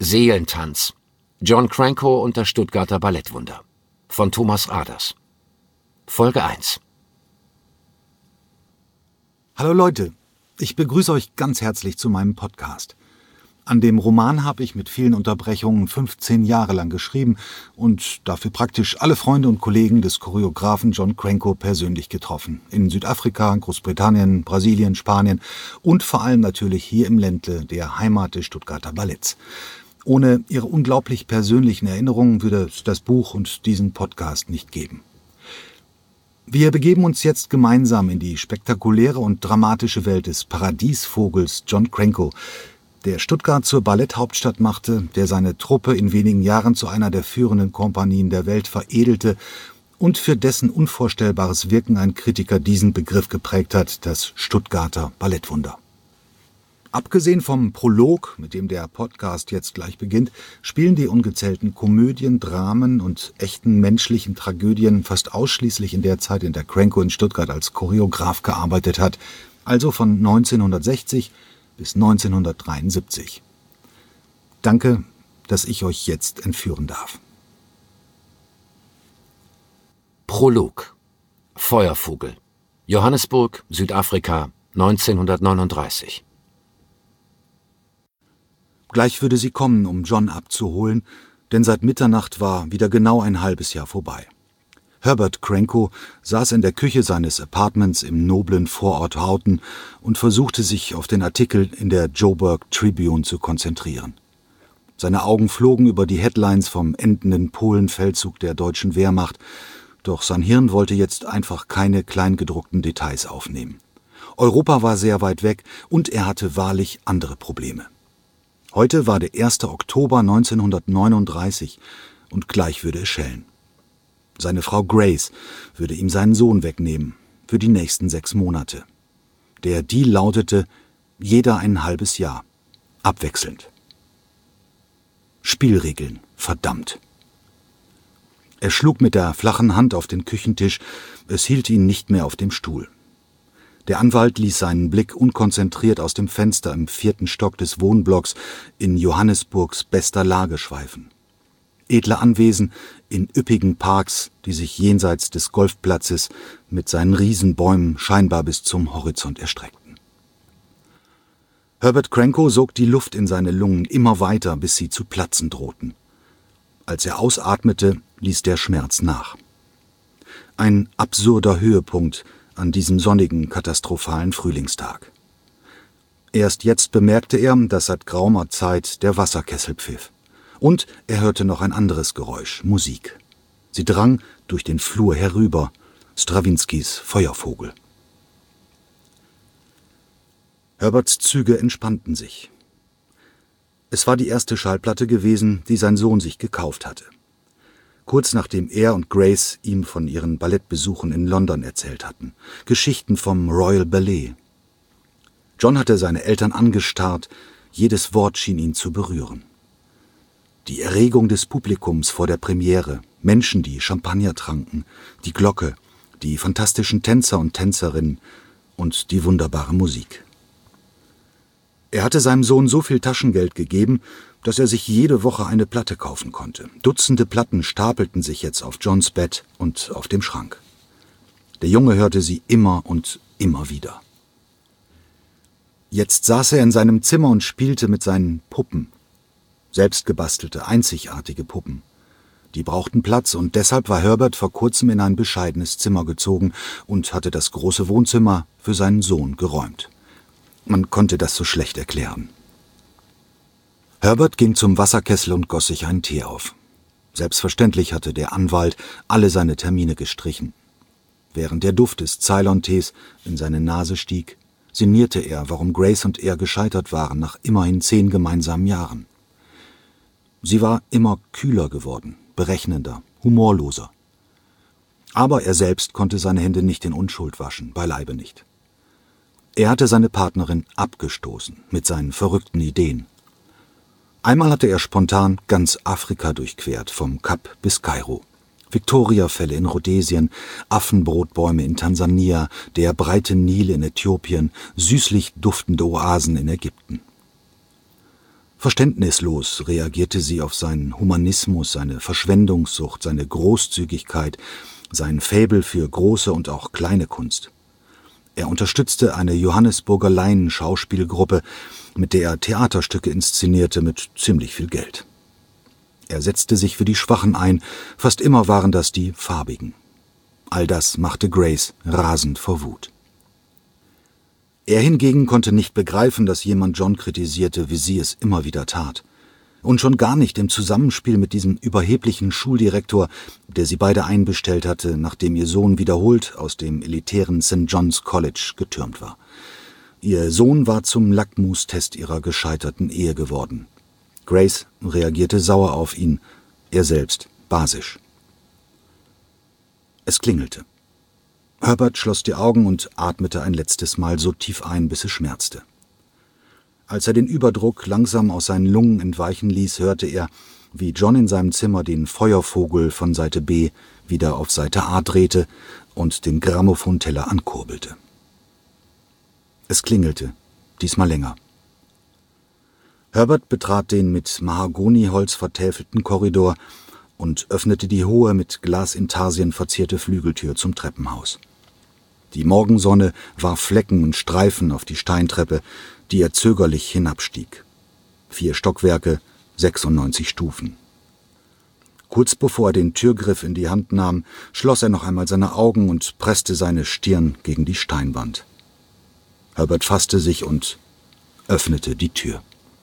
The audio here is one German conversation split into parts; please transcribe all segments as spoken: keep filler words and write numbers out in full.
Seelentanz. John Cranko und das Stuttgarter Ballettwunder von Thomas Aders. Folge eins. Hallo Leute, ich begrüße euch ganz herzlich zu meinem Podcast. An dem Roman habe ich mit vielen Unterbrechungen fünfzehn Jahre lang geschrieben und dafür praktisch alle Freunde und Kollegen des Choreografen John Cranko persönlich getroffen. In Südafrika, Großbritannien, Brasilien, Spanien und vor allem natürlich hier im Ländle, der Heimat des Stuttgarter Balletts. Ohne ihre unglaublich persönlichen Erinnerungen würde es das Buch und diesen Podcast nicht geben. Wir begeben uns jetzt gemeinsam in die spektakuläre und dramatische Welt des Paradiesvogels John Cranko, der Stuttgart zur Balletthauptstadt machte, der seine Truppe in wenigen Jahren zu einer der führenden Kompanien der Welt veredelte und für dessen unvorstellbares Wirken ein Kritiker diesen Begriff geprägt hat, das Stuttgarter Ballettwunder. Abgesehen vom Prolog, mit dem der Podcast jetzt gleich beginnt, spielen die ungezählten Komödien, Dramen und echten menschlichen Tragödien fast ausschließlich in der Zeit, in der Cranko in Stuttgart als Choreograf gearbeitet hat, also von neunzehnhundertsechzig bis neunzehnhundertdreiundsiebzig. Danke, dass ich euch jetzt entführen darf. Prolog. Feuervogel. Johannesburg, Südafrika, neunzehnhundertneununddreißig. Gleich würde sie kommen, um John abzuholen, denn seit Mitternacht war wieder genau ein halbes Jahr vorbei. Herbert Cranko saß in der Küche seines Apartments im noblen Vorort Houghton und versuchte sich auf den Artikel in der Joburg Tribune zu konzentrieren. Seine Augen flogen über die Headlines vom endenden Polenfeldzug der deutschen Wehrmacht, doch sein Hirn wollte jetzt einfach keine kleingedruckten Details aufnehmen. Europa war sehr weit weg und er hatte wahrlich andere Probleme. Heute war der erste Oktober neunzehnhundertneununddreißig und gleich würde es schellen. Seine Frau Grace würde ihm seinen Sohn wegnehmen, für die nächsten sechs Monate. Der Deal lautete, jeder ein halbes Jahr, abwechselnd. Spielregeln, verdammt. Er schlug mit der flachen Hand auf den Küchentisch, es hielt ihn nicht mehr auf dem Stuhl. Der Anwalt ließ seinen Blick unkonzentriert aus dem Fenster im vierten Stock des Wohnblocks in Johannesburgs bester Lage schweifen. Edle Anwesen in üppigen Parks, die sich jenseits des Golfplatzes mit seinen Riesenbäumen scheinbar bis zum Horizont erstreckten. Herbert Cranko sog die Luft in seine Lungen immer weiter, bis sie zu platzen drohten. Als er ausatmete, ließ der Schmerz nach. Ein absurder Höhepunkt an diesem sonnigen, katastrophalen Frühlingstag. Erst jetzt bemerkte er, dass seit geraumer Zeit der Wasserkessel pfiff. Und er hörte noch ein anderes Geräusch, Musik. Sie drang durch den Flur herüber, Strawinskys Feuervogel. Herberts Züge entspannten sich. Es war die erste Schallplatte gewesen, die sein Sohn sich gekauft hatte. Kurz nachdem er und Grace ihm von ihren Ballettbesuchen in London erzählt hatten. Geschichten vom Royal Ballet. John hatte seine Eltern angestarrt, jedes Wort schien ihn zu berühren. Die Erregung des Publikums vor der Premiere, Menschen, die Champagner tranken, die Glocke, die fantastischen Tänzer und Tänzerinnen und die wunderbare Musik. Er hatte seinem Sohn so viel Taschengeld gegeben, dass er sich jede Woche eine Platte kaufen konnte. Dutzende Platten stapelten sich jetzt auf Johns Bett und auf dem Schrank. Der Junge hörte sie immer und immer wieder. Jetzt saß er in seinem Zimmer und spielte mit seinen Puppen. Selbstgebastelte, einzigartige Puppen. Die brauchten Platz und deshalb war Herbert vor kurzem in ein bescheidenes Zimmer gezogen und hatte das große Wohnzimmer für seinen Sohn geräumt. Man konnte das so schlecht erklären. Herbert ging zum Wasserkessel und goss sich einen Tee auf. Selbstverständlich hatte der Anwalt alle seine Termine gestrichen. Während der Duft des Ceylon-Tees in seine Nase stieg, sinnierte er, warum Grace und er gescheitert waren nach immerhin zehn gemeinsamen Jahren. Sie war immer kühler geworden, berechnender, humorloser. Aber er selbst konnte seine Hände nicht in Unschuld waschen, beileibe nicht. Er hatte seine Partnerin abgestoßen mit seinen verrückten Ideen. Einmal hatte er spontan ganz Afrika durchquert, vom Kap bis Kairo. Viktoriafälle in Rhodesien, Affenbrotbäume in Tansania, der breite Nil in Äthiopien, süßlich duftende Oasen in Ägypten. Verständnislos reagierte sie auf seinen Humanismus, seine Verschwendungssucht, seine Großzügigkeit, sein Faible für große und auch kleine Kunst. Er unterstützte eine Johannesburger Laien-Schauspielgruppe, mit der er Theaterstücke inszenierte mit ziemlich viel Geld. Er setzte sich für die Schwachen ein, fast immer waren das die Farbigen. All das machte Grace rasend vor Wut. Er hingegen konnte nicht begreifen, dass jemand John kritisierte, wie sie es immer wieder tat. Und schon gar nicht im Zusammenspiel mit diesem überheblichen Schuldirektor, der sie beide einbestellt hatte, nachdem ihr Sohn wiederholt aus dem elitären Saint John's College getürmt war. Ihr Sohn war zum Lackmustest ihrer gescheiterten Ehe geworden. Grace reagierte sauer auf ihn, er selbst basisch. Es klingelte. Herbert schloss die Augen und atmete ein letztes Mal so tief ein, bis es schmerzte. Als er den Überdruck langsam aus seinen Lungen entweichen ließ, hörte er, wie John in seinem Zimmer den Feuervogel von Seite B wieder auf Seite A drehte und den Grammophonteller ankurbelte. Es klingelte, diesmal länger. Herbert betrat den mit Mahagoniholz vertäfelten Korridor und öffnete die hohe, mit Glasintarsien verzierte Flügeltür zum Treppenhaus. Die Morgensonne warf Flecken und Streifen auf die Steintreppe, die er zögerlich hinabstieg. Vier Stockwerke, sechsundneunzig Stufen. Kurz bevor er den Türgriff in die Hand nahm, schloss er noch einmal seine Augen und presste seine Stirn gegen die Steinwand. Herbert fasste sich und öffnete die Tür.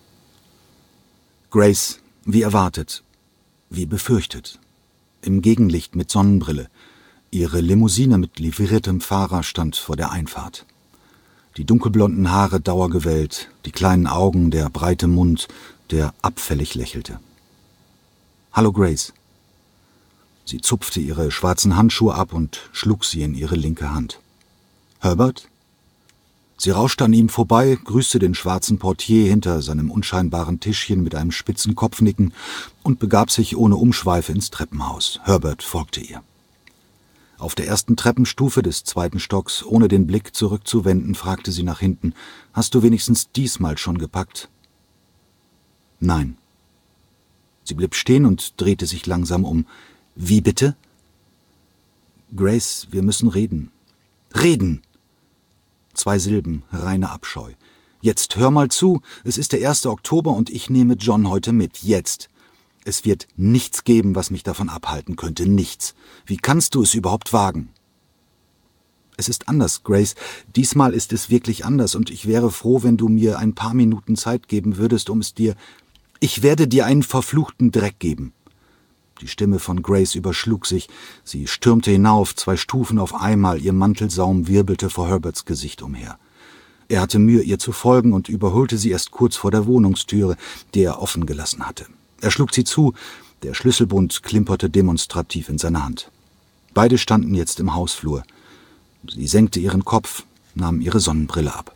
Grace, wie erwartet, wie befürchtet, im Gegenlicht mit Sonnenbrille. Ihre Limousine mit livriertem Fahrer stand vor der Einfahrt. Die dunkelblonden Haare dauergewellt, die kleinen Augen, der breite Mund, der abfällig lächelte. »Hallo, Grace.« Sie zupfte ihre schwarzen Handschuhe ab und schlug sie in ihre linke Hand. »Herbert?« Sie rauschte an ihm vorbei, grüßte den schwarzen Portier hinter seinem unscheinbaren Tischchen mit einem spitzen Kopfnicken und begab sich ohne Umschweife ins Treppenhaus. Herbert folgte ihr. Auf der ersten Treppenstufe des zweiten Stocks, ohne den Blick zurückzuwenden, fragte sie nach hinten, »Hast du wenigstens diesmal schon gepackt?« »Nein.« Sie blieb stehen und drehte sich langsam um. »Wie bitte?« »Grace, wir müssen reden.« »Reden!« Zwei Silben, reiner Abscheu. »Jetzt hör mal zu, es ist der erste Oktober und ich nehme John heute mit. Jetzt. Es wird nichts geben, was mich davon abhalten könnte. Nichts. Wie kannst du es überhaupt wagen?« »Es ist anders, Grace. Diesmal ist es wirklich anders und ich wäre froh, wenn du mir ein paar Minuten Zeit geben würdest, um es dir... Ich werde dir einen verfluchten Dreck geben.« Die Stimme von Grace überschlug sich. Sie stürmte hinauf, zwei Stufen auf einmal, ihr Mantelsaum wirbelte vor Herberts Gesicht umher. Er hatte Mühe, ihr zu folgen und überholte sie erst kurz vor der Wohnungstüre, die er offen gelassen hatte. Er schlug sie zu, der Schlüsselbund klimperte demonstrativ in seiner Hand. Beide standen jetzt im Hausflur. Sie senkte ihren Kopf, nahm ihre Sonnenbrille ab.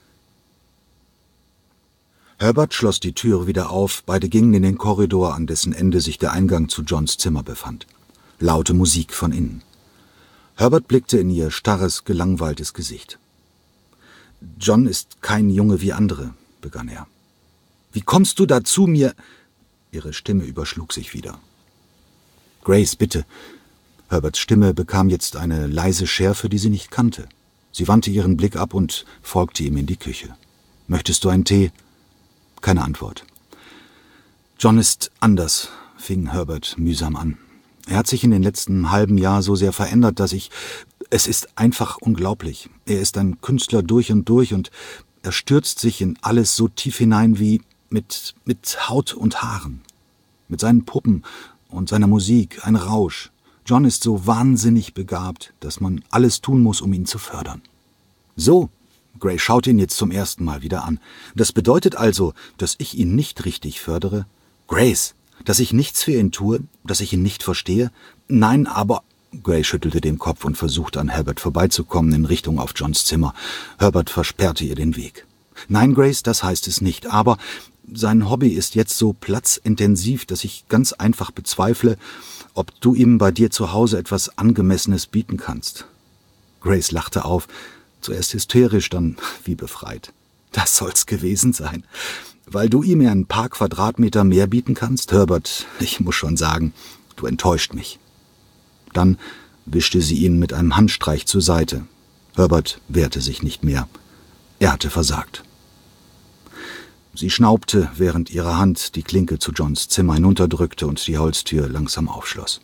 Herbert schloss die Tür wieder auf, beide gingen in den Korridor, an dessen Ende sich der Eingang zu Johns Zimmer befand. Laute Musik von innen. Herbert blickte in ihr starres, gelangweiltes Gesicht. »John ist kein Junge wie andere«, begann er. »Wie kommst du dazu, mir...« Ihre Stimme überschlug sich wieder. »Grace, bitte.« Herberts Stimme bekam jetzt eine leise Schärfe, die sie nicht kannte. Sie wandte ihren Blick ab und folgte ihm in die Küche. »Möchtest du einen Tee?« Keine Antwort. »John ist anders«, fing Herbert mühsam an. »Er hat sich in den letzten halben Jahr so sehr verändert, dass ich... Es ist einfach unglaublich. Er ist ein Künstler durch und durch und er stürzt sich in alles so tief hinein wie mit, mit Haut und Haaren. Mit seinen Puppen und seiner Musik, ein Rausch. John ist so wahnsinnig begabt, dass man alles tun muss, um ihn zu fördern.« »So«, Grace schaute ihn jetzt zum ersten Mal wieder an. »Das bedeutet also, dass ich ihn nicht richtig fördere?« »Grace, dass ich nichts für ihn tue, dass ich ihn nicht verstehe? Nein, aber...« Grace schüttelte den Kopf und versuchte, an Herbert vorbeizukommen in Richtung auf Johns Zimmer. Herbert versperrte ihr den Weg. »Nein, Grace, das heißt es nicht, aber sein Hobby ist jetzt so platzintensiv, dass ich ganz einfach bezweifle, ob du ihm bei dir zu Hause etwas Angemessenes bieten kannst.« Grace lachte auf, zuerst hysterisch, dann wie befreit. »Das soll's gewesen sein. Weil du ihm ein paar Quadratmeter mehr bieten kannst, Herbert, ich muss schon sagen, du enttäuscht mich. Dann wischte sie ihn mit einem Handstreich zur Seite. Herbert wehrte sich nicht mehr. Er hatte versagt. Sie schnaubte, während ihre Hand die Klinke zu Johns Zimmer hinunterdrückte und die Holztür langsam aufschloss.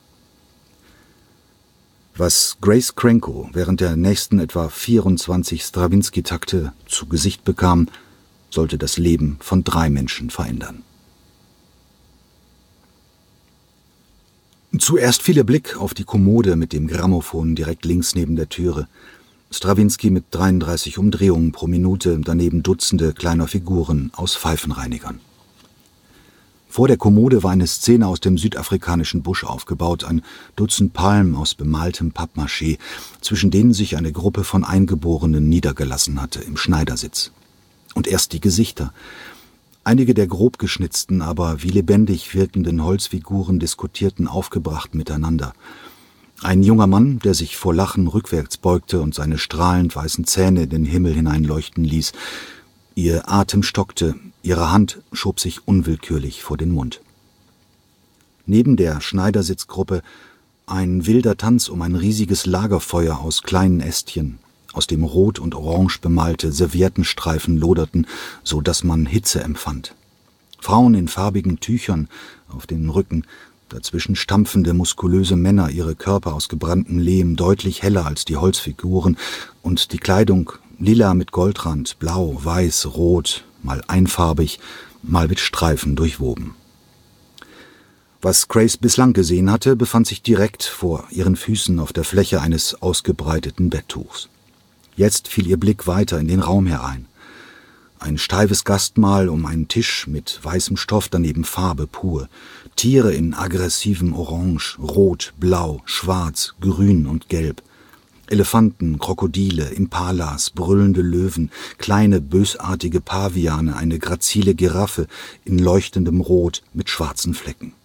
Was Grace Krenkow während der nächsten etwa vierundzwanzig Strawinsky-Takte zu Gesicht bekam, sollte das Leben von drei Menschen verändern. Zuerst fiel ihr Blick auf die Kommode mit dem Grammophon direkt links neben der Türe. Strawinsky mit dreiunddreißig Umdrehungen pro Minute, daneben Dutzende kleiner Figuren aus Pfeifenreinigern. Vor der Kommode war eine Szene aus dem südafrikanischen Busch aufgebaut, ein Dutzend Palmen aus bemaltem Pappmaché, zwischen denen sich eine Gruppe von Eingeborenen niedergelassen hatte im Schneidersitz. Und erst die Gesichter. Einige der grob geschnitzten, aber wie lebendig wirkenden Holzfiguren diskutierten aufgebracht miteinander. Ein junger Mann, der sich vor Lachen rückwärts beugte und seine strahlend weißen Zähne in den Himmel hineinleuchten ließ. Ihr Atem stockte, ihre Hand schob sich unwillkürlich vor den Mund. Neben der Schneidersitzgruppe ein wilder Tanz um ein riesiges Lagerfeuer aus kleinen Ästchen, aus dem rot und orange bemalte Serviettenstreifen loderten, so dass man Hitze empfand. Frauen in farbigen Tüchern auf den Rücken, dazwischen stampfende, muskulöse Männer, ihre Körper aus gebranntem Lehm deutlich heller als die Holzfiguren und die Kleidung lila mit Goldrand, blau, weiß, rot, mal einfarbig, mal mit Streifen durchwoben. Was Grace bislang gesehen hatte, befand sich direkt vor ihren Füßen auf der Fläche eines ausgebreiteten Betttuchs. Jetzt fiel ihr Blick weiter in den Raum herein. Ein steifes Gastmahl um einen Tisch mit weißem Stoff, daneben Farbe pur. Tiere in aggressivem Orange, Rot, Blau, Schwarz, Grün und Gelb. Elefanten, Krokodile, Impalas, brüllende Löwen, kleine bösartige Paviane, eine grazile Giraffe in leuchtendem Rot mit schwarzen Flecken.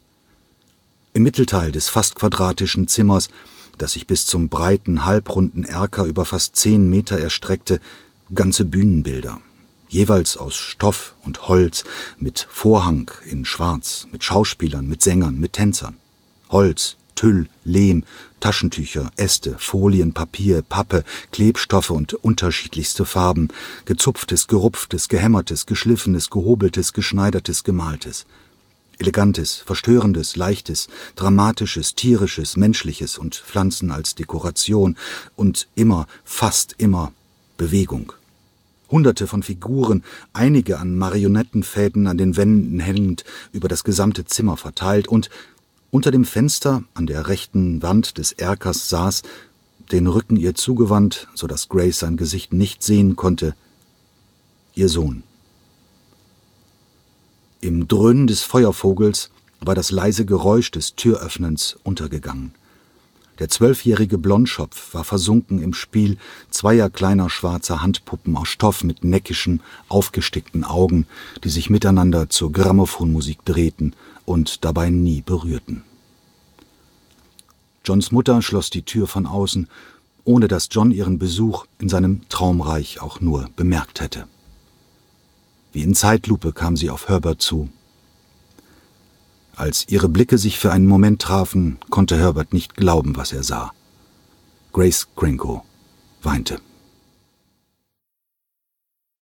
Im Mittelteil des fast quadratischen Zimmers, das sich bis zum breiten, halbrunden Erker über fast zehn Meter erstreckte, ganze Bühnenbilder. Jeweils aus Stoff und Holz, mit Vorhang in Schwarz, mit Schauspielern, mit Sängern, mit Tänzern. Holz, Tüll, Lehm, Taschentücher, Äste, Folien, Papier, Pappe, Klebstoffe und unterschiedlichste Farben, gezupftes, gerupftes, gehämmertes, geschliffenes, gehobeltes, geschneidertes, gemaltes. Elegantes, verstörendes, leichtes, dramatisches, tierisches, menschliches und Pflanzen als Dekoration und immer, fast immer Bewegung. Hunderte von Figuren, einige an Marionettenfäden an den Wänden hängend, über das gesamte Zimmer verteilt und unter dem Fenster an der rechten Wand des Erkers saß, den Rücken ihr zugewandt, so dass Grace sein Gesicht nicht sehen konnte, ihr Sohn. Im Dröhnen des Feuervogels war das leise Geräusch des Türöffnens untergegangen. Der zwölfjährige Blondschopf war versunken im Spiel zweier kleiner schwarzer Handpuppen aus Stoff mit neckischen, aufgestickten Augen, die sich miteinander zur Grammophonmusik drehten und dabei nie berührten. Johns Mutter schloss die Tür von außen, ohne dass John ihren Besuch in seinem Traumreich auch nur bemerkt hätte. Wie in Zeitlupe kam sie auf Herbert zu. Als ihre Blicke sich für einen Moment trafen, konnte Herbert nicht glauben, was er sah. Grace Krenkow weinte.